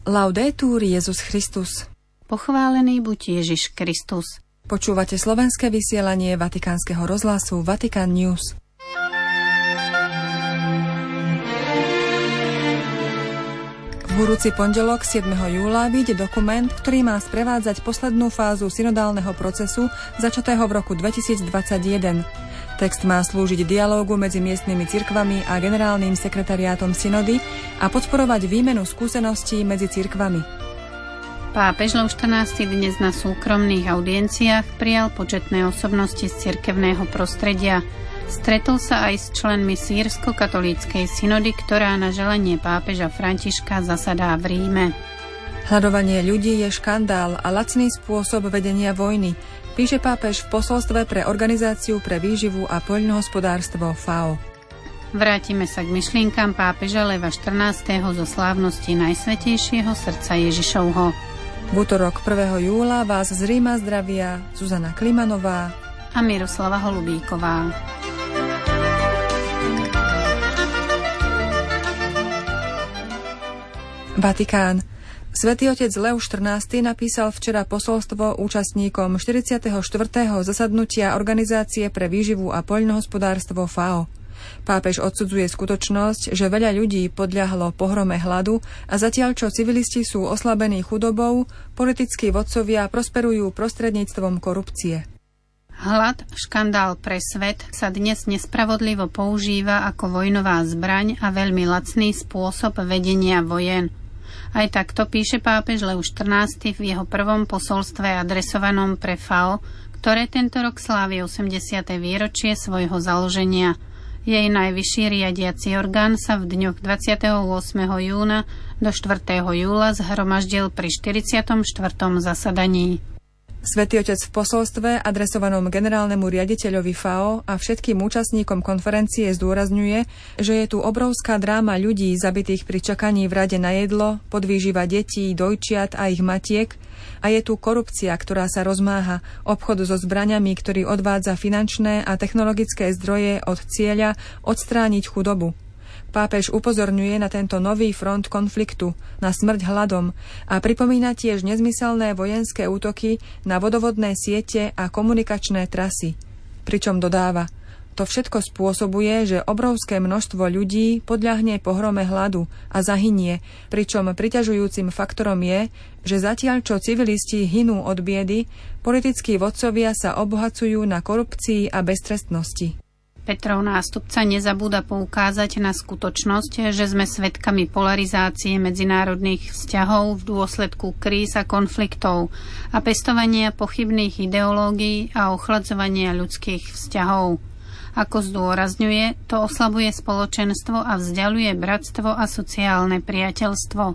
Laudetur Jesus Christus. Pochválený buď Ježiš Kristus. Počúvate slovenské vysielanie Vatikánskeho rozhlasu Vatican News. V budúci pondelok 7. júla vyjde dokument, ktorý má sprevádzať poslednú fázu synodálneho procesu začatého v roku 2021. Text má slúžiť dialógu medzi miestnymi cirkvami a generálnym sekretariátom synody a podporovať výmenu skúseností medzi cirkvami. Pápež Lev XIV dnes na súkromných audienciách prijal početné osobnosti z cirkevného prostredia. Stretol sa aj s členmi sýrsko-katolíckej synody, ktorá na želanie pápeža Františka zasadá v Ríme. Hladovanie ľudí je škandál a lacný spôsob vedenia vojny, píše pápež v posolstve pre Organizáciu pre výživu a poľnohospodárstvo FAO. Vrátime sa k myšlienkam pápeža Leva XIV zo slávnosti Najsvätejšieho srdca Ježišovho. V utorok 1. júla vás z Ríma zdravia Zuzana Klimanová a Miroslava Holubíková. Vatikán. Svätý otec Lev XIV napísal včera posolstvo účastníkom 44. zasadnutia Organizácie pre výživu a poľnohospodárstvo FAO. Pápež odsudzuje skutočnosť, že veľa ľudí podľahlo pohrome hladu a zatiaľ čo civilisti sú oslabení chudobou, politickí vodcovia prosperujú prostredníctvom korupcie. Hlad, škandál pre svet, sa dnes nespravodlivo používa ako vojnová zbraň a veľmi lacný spôsob vedenia vojen. Aj takto píše pápež Lev XIV v jeho prvom posolstve adresovanom pre FAO, ktoré tento rok slávi 80. výročie svojho založenia. Jej najvyšší riadiaci orgán sa v dňoch 28. júna do 4. júla zhromaždil pri 44. zasadaní. Svätý otec v posolstve adresovanom generálnemu riaditeľovi FAO a všetkým účastníkom konferencie zdôrazňuje, že je tu obrovská dráma ľudí zabitých pri čakaní v rade na jedlo, podvýživa detí, dojčiat a ich matiek a je tu korupcia, ktorá sa rozmáha, obchod so zbraňami, ktorý odvádza finančné a technologické zdroje od cieľa odstrániť chudobu. Pápež upozorňuje na tento nový front konfliktu, na smrť hladom a pripomína tiež nezmyselné vojenské útoky na vodovodné siete a komunikačné trasy. Pričom dodáva, to všetko spôsobuje, že obrovské množstvo ľudí podľahne pohrome hladu a zahynie, pričom priťažujúcim faktorom je, že zatiaľ čo civilisti hynú od biedy, politickí vodcovia sa obohacujú na korupcii a beztrestnosti. Petrov nástupca nezabúda poukázať na skutočnosť, že sme svedkami polarizácie medzinárodných vzťahov v dôsledku kríz a konfliktov a pestovania pochybných ideológií a ochladzovania ľudských vzťahov. Ako zdôrazňuje, to oslabuje spoločenstvo a vzdialuje bratstvo a sociálne priateľstvo.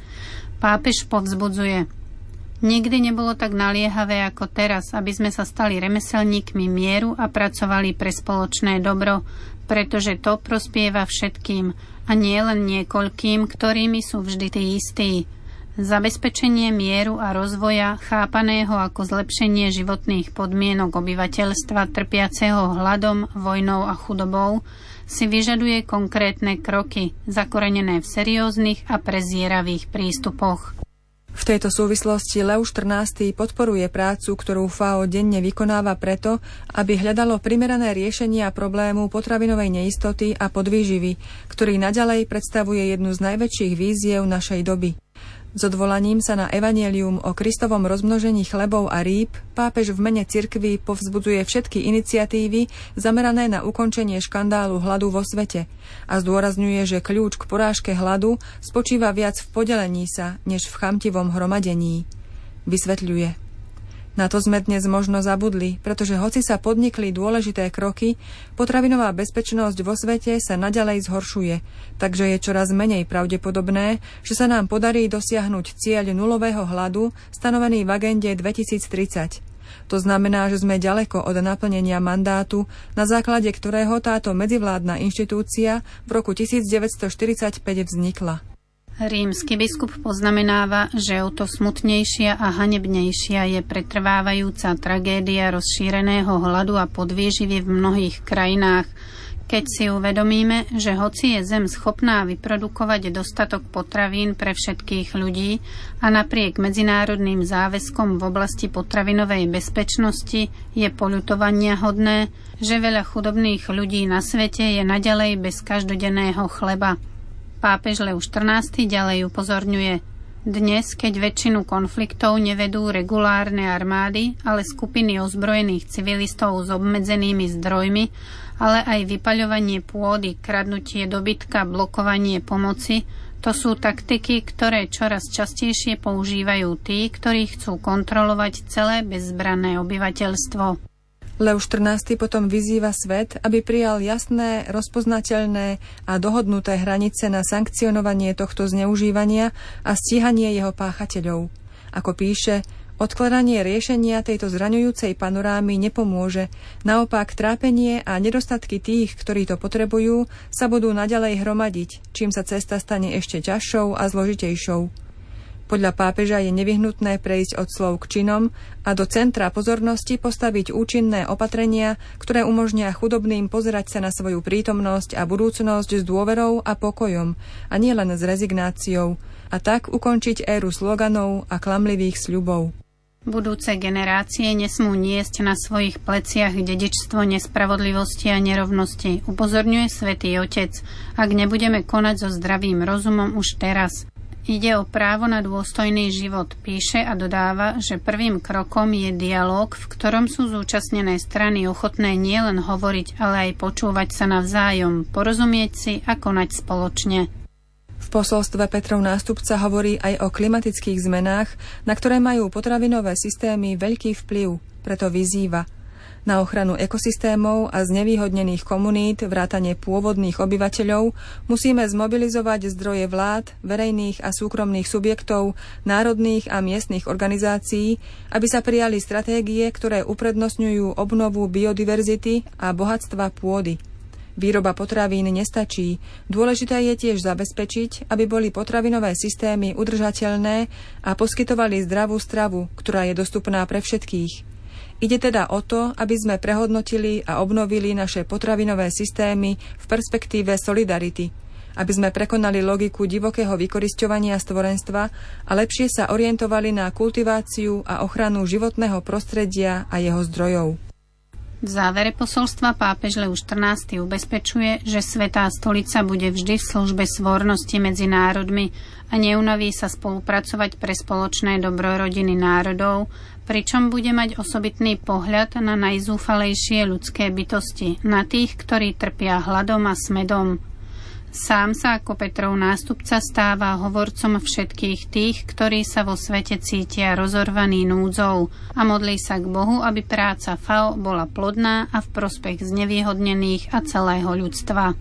Pápež povzbudzuje: Nikdy nebolo tak naliehavé ako teraz, aby sme sa stali remeselníkmi mieru a pracovali pre spoločné dobro, pretože to prospieva všetkým a nie len niekoľkým, ktorými sú vždy tí istí. Zabezpečenie mieru a rozvoja, chápaného ako zlepšenie životných podmienok obyvateľstva trpiaceho hladom, vojnou a chudobou, si vyžaduje konkrétne kroky, zakorenené v serióznych a prezieravých prístupoch. V tejto súvislosti Lev XIV podporuje prácu, ktorú FAO denne vykonáva preto, aby hľadalo primerané riešenia problému potravinovej neistoty a podvýživy, ktorý naďalej predstavuje jednu z najväčších víziev našej doby. S odvolaním sa na evanjelium o Kristovom rozmnožení chlebov a rýb pápež v mene cirkvi povzbudzuje všetky iniciatívy zamerané na ukončenie škandálu hladu vo svete a zdôrazňuje, že kľúč k porážke hladu spočíva viac v podelení sa, než v chamtivom hromadení. Vysvetľuje: Na to sme dnes možno zabudli, pretože hoci sa podnikli dôležité kroky, potravinová bezpečnosť vo svete sa naďalej zhoršuje, takže je čoraz menej pravdepodobné, že sa nám podarí dosiahnuť cieľ nulového hladu stanovený v agende 2030. To znamená, že sme ďaleko od naplnenia mandátu, na základe ktorého táto medzivládna inštitúcia v roku 1945 vznikla. Rímsky biskup poznamenáva, že o to smutnejšia a hanebnejšia je pretrvávajúca tragédia rozšíreného hladu a podvýživy v mnohých krajinách, Keď si uvedomíme, že hoci je Zem schopná vyprodukovať dostatok potravín pre všetkých ľudí a napriek medzinárodným záväzkom v oblasti potravinovej bezpečnosti je poľutovaniahodné, že veľa chudobných ľudí na svete je naďalej bez každodenného chleba. Pápež Lev XIV ďalej upozorňuje: dnes, keď väčšinu konfliktov nevedú regulárne armády, ale skupiny ozbrojených civilistov s obmedzenými zdrojmi, ale aj vypaľovanie pôdy, kradnutie dobytka, blokovanie pomoci, to sú taktiky, ktoré čoraz častejšie používajú tí, ktorí chcú kontrolovať celé bezzbranné obyvateľstvo. Lev XIV potom vyzýva svet, aby prijal jasné, rozpoznateľné a dohodnuté hranice na sankcionovanie tohto zneužívania a stíhanie jeho páchateľov. Ako píše, odkladanie riešenia tejto zraňujúcej panorámy nepomôže. Naopak, trápenie a nedostatky tých, ktorí to potrebujú, sa budú naďalej hromadiť, čím sa cesta stane ešte ťažšou a zložitejšou. Podľa pápeža je nevyhnutné prejsť od slov k činom a do centra pozornosti postaviť účinné opatrenia, ktoré umožnia chudobným pozerať sa na svoju prítomnosť a budúcnosť s dôverou a pokojom, a nie len s rezignáciou, a tak ukončiť éru sloganov a klamlivých sľubov. Budúce generácie nesmú niesť na svojich pleciach dedičstvo nespravodlivosti a nerovnosti, upozorňuje Svätý Otec, ak nebudeme konať so zdravým rozumom už teraz. Ide o právo na dôstojný život, píše a dodáva, že prvým krokom je dialóg, v ktorom sú zúčastnené strany ochotné nielen hovoriť, ale aj počúvať sa navzájom, porozumieť si a konať spoločne. V posolstve Petrov nástupca hovorí aj o klimatických zmenách, na ktoré majú potravinové systémy veľký vplyv, preto vyzýva: na ochranu ekosystémov a znevýhodnených komunít vrátane pôvodných obyvateľov musíme zmobilizovať zdroje vlád, verejných a súkromných subjektov, národných a miestnych organizácií, aby sa prijali stratégie, ktoré uprednostňujú obnovu biodiverzity a bohatstva pôdy. Výroba potravín nestačí. Dôležité je tiež zabezpečiť, aby boli potravinové systémy udržateľné a poskytovali zdravú stravu, ktorá je dostupná pre všetkých. Ide teda o to, aby sme prehodnotili a obnovili naše potravinové systémy v perspektíve solidarity, aby sme prekonali logiku divokého vykorisťovania stvorenstva a lepšie sa orientovali na kultiváciu a ochranu životného prostredia a jeho zdrojov. V závere posolstva pápež Lev XIV ubezpečuje, že Svätá stolica bude vždy v službe svornosti medzi národmi a neunaví sa spolupracovať pre spoločné dobro rodiny národov, pričom bude mať osobitný pohľad na najzúfalejšie ľudské bytosti, na tých, ktorí trpia hladom a smedom. Sám sa ako Petrov nástupca stáva hovorcom všetkých tých, ktorí sa vo svete cítia rozorvaní núdzou, a modlí sa k Bohu, aby práca FAO bola plodná a v prospech znevýhodnených a celého ľudstva.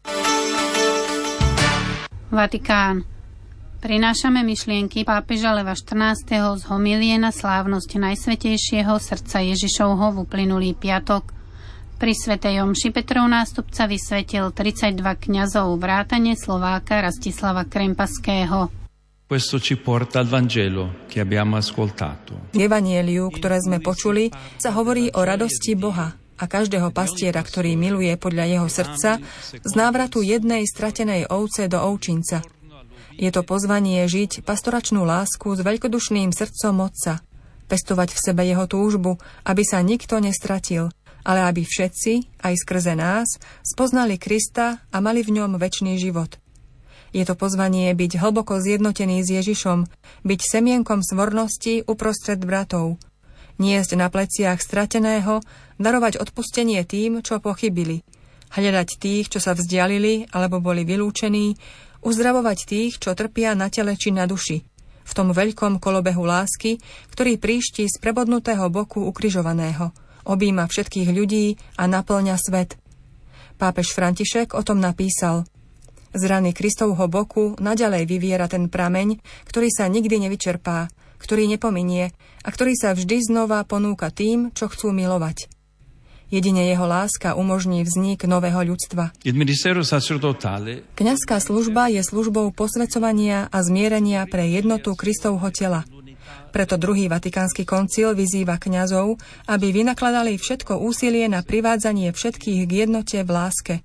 Vatikán. Prinášame myšlienky pápeža Leva XIV. Z homilie na slávnosť Najsvätejšieho srdca Ježišovho v uplynulý piatok. Pri svätej omši Petrov nástupca vysvetil 32 kňazov vrátane Slováka Rastislava Krempaského. Questo ci porta al Vangelo che abbiamo ascoltato. V Evangeliu, ktoré sme počuli, sa hovorí o radosti Boha a každého pastiera, ktorý miluje podľa jeho srdca, z návratu jednej stratenej ovce do ovčinca. Je to pozvanie žiť pastoračnú lásku s veľkodušným srdcom Otca, pestovať v sebe jeho túžbu, aby sa nikto nestratil, ale aby všetci, aj skrze nás, spoznali Krista a mali v ňom večný život. Je to pozvanie byť hlboko zjednotený s Ježišom, byť semienkom svornosti uprostred bratov, niesť na pleciach strateného, darovať odpustenie tým, čo pochybili, hľadať tých, čo sa vzdialili alebo boli vylúčení, uzdravovať tých, čo trpia na tele či na duši, v tom veľkom kolobehu lásky, ktorý príšti z prebodnutého boku ukrižovaného, objíma všetkých ľudí a naplňa svet. Pápež František o tom napísal: z rany Kristovho boku naďalej vyviera ten prameň, ktorý sa nikdy nevyčerpá, ktorý nepominie a ktorý sa vždy znova ponúka tým, čo chcú milovať. Jedine jeho láska umožní vznik nového ľudstva. Kňazská služba je službou posväcovania a zmierenia pre jednotu Kristovho tela. Preto druhý Vatikánsky koncil vyzýva kňazov, aby vynakladali všetko úsilie na privádzanie všetkých k jednote v láske,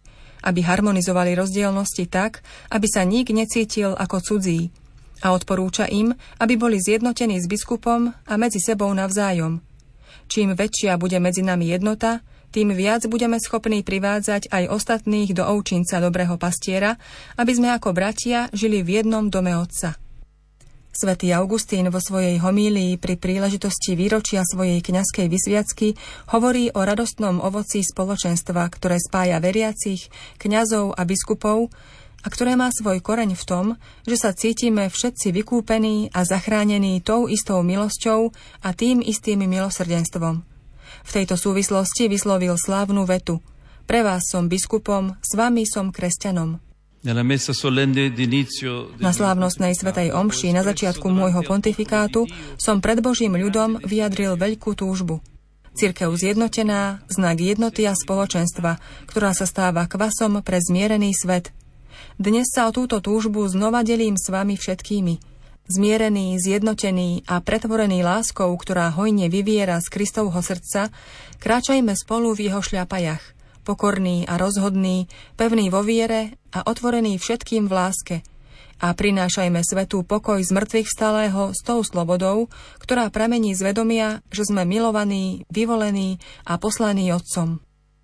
aby harmonizovali rozdielnosti tak, aby sa nik necítil ako cudzí. A odporúča im, aby boli zjednotení s biskupom a medzi sebou navzájom. Čím väčšia bude medzi nami jednota, tým viac budeme schopní privádzať aj ostatných do ovčinca dobrého pastiera, aby sme ako bratia žili v jednom dome Otca. Svätý Augustín vo svojej homílii pri príležitosti výročia svojej kňazskej vysviacky hovorí o radostnom ovoci spoločenstva, ktoré spája veriacich, kňazov a biskupov a ktoré má svoj koreň v tom, že sa cítime všetci vykúpení a zachránení tou istou milosťou a tým istým milosrdenstvom. V tejto súvislosti vyslovil slávnu vetu: Pre vás som biskupom, s vami som kresťanom. Na slávnostnej svätej omši na začiatku môjho pontifikátu som pred Božím ľudom vyjadril veľkú túžbu. Cirkev zjednotená, znak jednoty a spoločenstva, ktorá sa stáva kvasom pre zmierený svet. Dnes sa o túto túžbu znova delím s vami všetkými. Zmierený, zjednotený a pretvorený láskou, ktorá hojne vyviera z Kristovho srdca, kráčajme spolu v jeho šľapajach. Pokorný a rozhodný, pevný vo viere a otvorený všetkým v láske. A prinášajme svetu pokoj z mŕtvych vstalého s tou slobodou, ktorá pramení z vedomia, že sme milovaní, vyvolení a poslaní Otcom.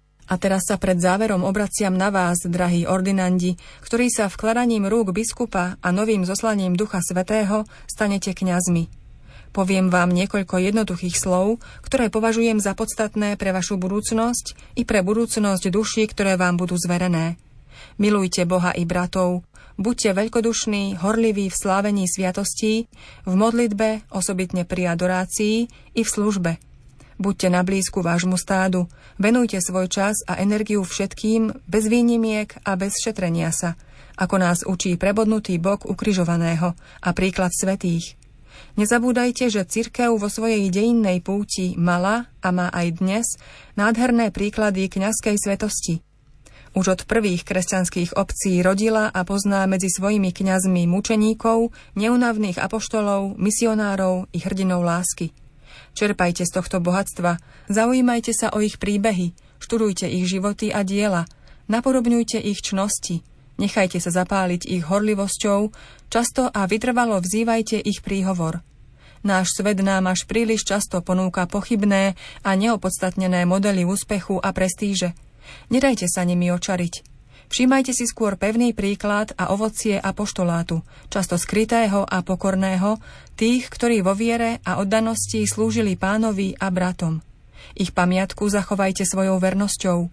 A teraz sa pred záverom obraciam na vás, drahí ordinandi, ktorí sa vkladaním rúk biskupa a novým zoslaním Ducha Svätého stanete kňazmi. Poviem vám niekoľko jednoduchých slov, ktoré považujem za podstatné pre vašu budúcnosť i pre budúcnosť duší, ktoré vám budú zverené. Milujte Boha i bratov, buďte veľkodušní, horliví v slávení sviatostí, v modlitbe, osobitne pri adorácii i v službe. Buďte na blízku vášmu stádu, venujte svoj čas a energiu všetkým, bez výnimiek a bez šetrenia sa, ako nás učí prebodnutý bok ukrižovaného a príklad svätých. Nezabúdajte, že cirkev vo svojej dejinnej púti mala a má aj dnes nádherné príklady kňazskej svetosti. Už od prvých kresťanských obcí rodila a pozná medzi svojimi kňazmi mučeníkov, neúnavných apoštolov, misionárov i hrdinov lásky. Čerpajte z tohto bohatstva, zaujímajte sa o ich príbehy, študujte ich životy a diela, napodobňujte ich čnosti. Nechajte sa zapáliť ich horlivosťou, často a vytrvalo vzývajte ich príhovor. Náš svet nám až príliš často ponúka pochybné a neopodstatnené modely úspechu a prestíže. Nedajte sa nimi očariť. Všímajte si skôr pevný príklad a ovocie apoštolátu, často skrytého a pokorného, tých, ktorí vo viere a oddanosti slúžili Pánovi a bratom. Ich pamiatku zachovajte svojou vernosťou.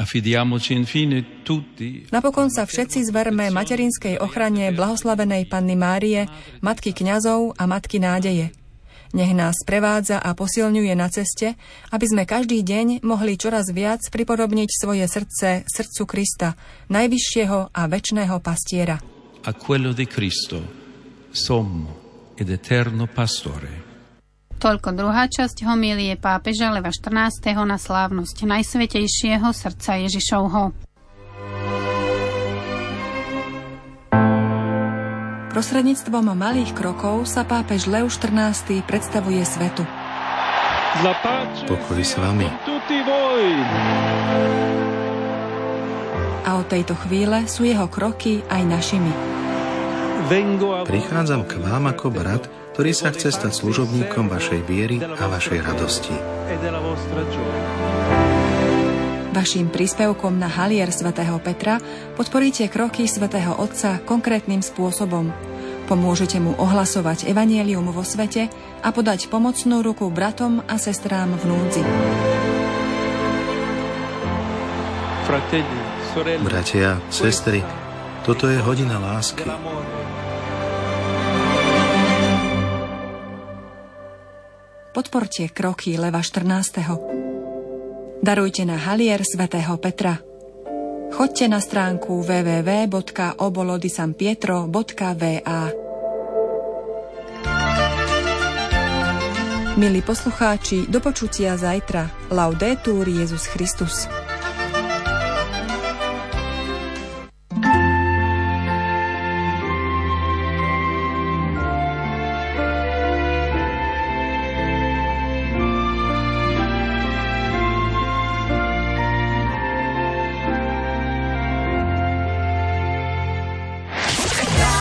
Napokon sa všetci zverme materinskej ochrane blahoslavenej Panny Márie, matky kňazov a matky nádeje. Nech nás prevádza a posilňuje na ceste, aby sme každý deň mohli čoraz viac pripodobniť svoje srdce srdcu Krista, najvyššieho a večného pastiera. A quello di Cristo, sommo ed eterno pastore. Toľko druhá časť homílie pápeža Leva 14. na slávnosť Najsvätejšieho srdca Ježišovho. Prostredníctvom malých krokov sa pápež Lev 14. predstavuje svetu. Pokoj s vami. A od tejto chvíle sú jeho kroky aj našimi. Prichádzam k vám ako brat, ktorý sa chce stať služobníkom vašej viery a vašej radosti. Vaším príspevkom na halier svätého Petra podporíte kroky svätého Otca konkrétnym spôsobom. Pomôžete mu ohlasovať evanjelium vo svete a podať pomocnú ruku bratom a sestrám v núdzi. Bratia, sestry, toto je hodina lásky. Podporte kroky Leva 14. Darujte na halier svätého Petra. Choďte na stránku www.obolodisanpietro.va. Milí poslucháči, do počutia zajtra. Laudetur Jesus Christus.